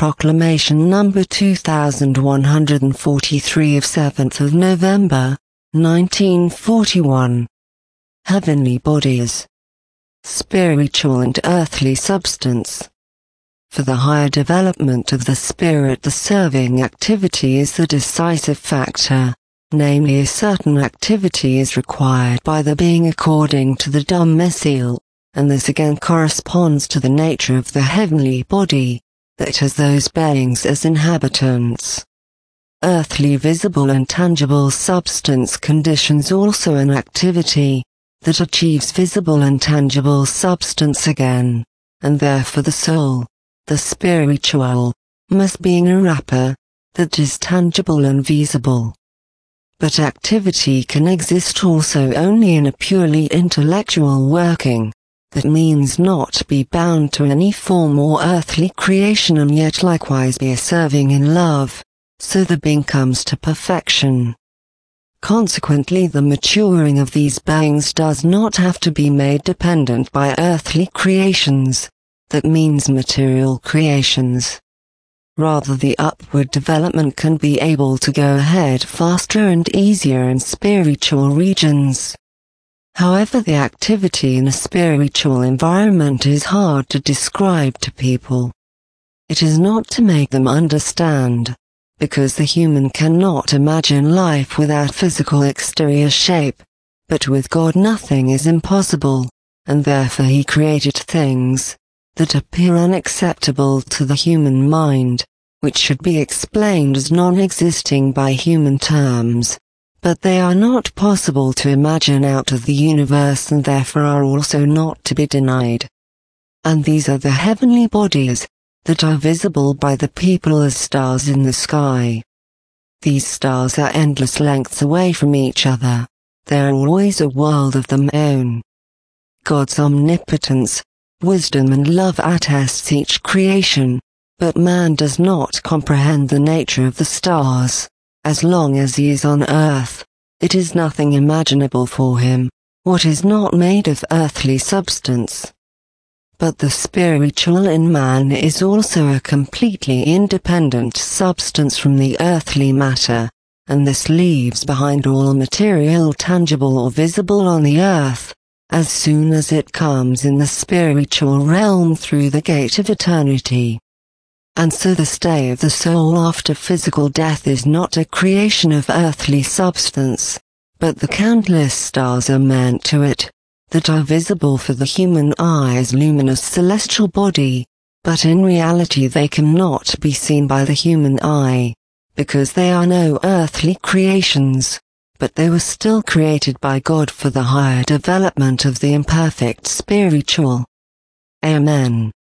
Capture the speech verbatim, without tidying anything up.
Proclamation number two thousand one hundred forty-three of seventh of November, nineteen forty-one. Heavenly bodies. Spiritual and earthly substance. For the higher development of the spirit, the serving activity is the decisive factor, namely a certain activity is required by the being according to the Dhammasil, and this again corresponds to the nature of the heavenly body, that has those beings as inhabitants. Earthly visible and tangible substance conditions also an activity that achieves visible and tangible substance again, and therefore the soul, the spiritual, must be in a wrapper that is tangible and visible. But activity can exist also only in a purely intellectual working, that means not be bound to any form or earthly creation, and yet likewise be a serving in love, so the being comes to perfection. Consequently, the maturing of these beings does not have to be made dependent by earthly creations, that means material creations. Rather, the upward development can be able to go ahead faster and easier in spiritual regions. However, the activity in a spiritual environment is hard to describe to people. It is not to make them understand, because the human cannot imagine life without physical exterior shape, but with God nothing is impossible, and therefore He created things that appear unacceptable to the human mind, which should be explained as non-existing by human terms. But they are not possible to imagine out of the universe, and therefore are also not to be denied. And these are the heavenly bodies that are visible by the people as stars in the sky. These stars are endless lengths away from each other. They are always a world of their own. God's omnipotence, wisdom and love attests each creation, but man does not comprehend the nature of the stars. As long as he is on earth, it is nothing imaginable for him, what is not made of earthly substance. But the spiritual in man is also a completely independent substance from the earthly matter, and this leaves behind all material, tangible or visible on the earth, as soon as it comes in the spiritual realm through the gate of eternity. And so the stay of the soul after physical death is not a creation of earthly substance, but the countless stars are meant to it, that are visible for the human eye as luminous celestial body, but in reality they cannot be seen by the human eye, because they are no earthly creations, but they were still created by God for the higher development of the imperfect spiritual. Amen.